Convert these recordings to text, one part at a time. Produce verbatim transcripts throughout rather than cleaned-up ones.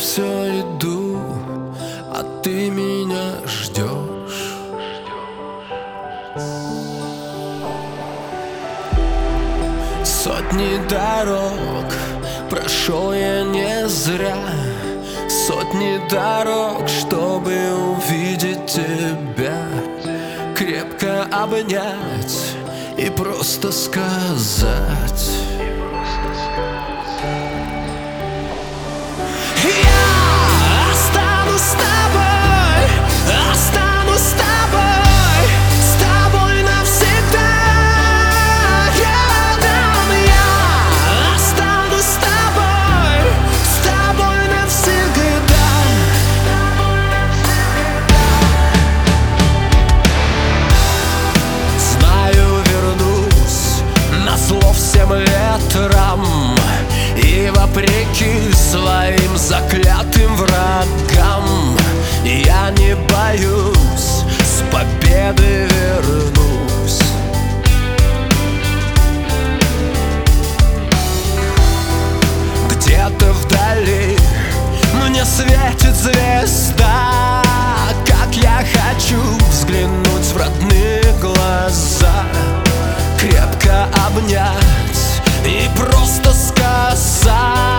все иду, а ты меня ждешь. Сотни дорог прошел я не зря, сотни дорог, чтобы увидеть тебя, крепко обнять и просто сказать: я останусь с тобой, останусь с тобой, с тобой навсегда. Рядом я останусь с тобой, с тобой навсегда. Знаю, вернусь назло всем ветрам и вопреки своим заклятым врагам. Я не боюсь, с победы вернусь. Где-то вдали мне светит звезда, как я хочу взглянуть в родные глаза, крепко обнять и просто сказать: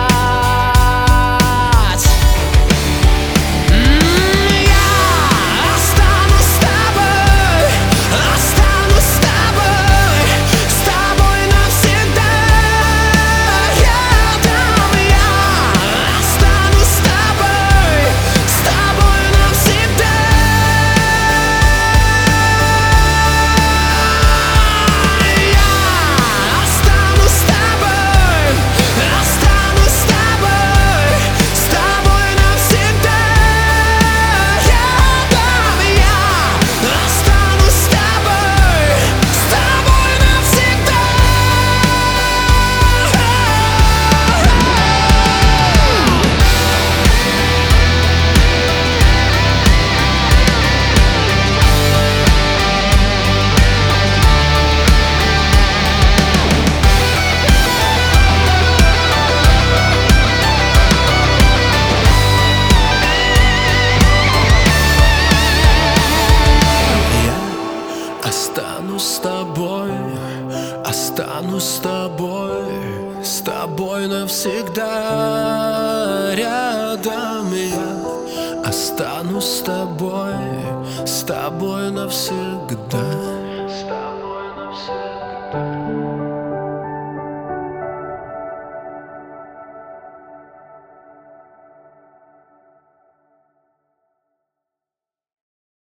останусь с тобой, останусь с тобой, с тобой навсегда. Рядом я останусь с тобой, с тобой навсегда.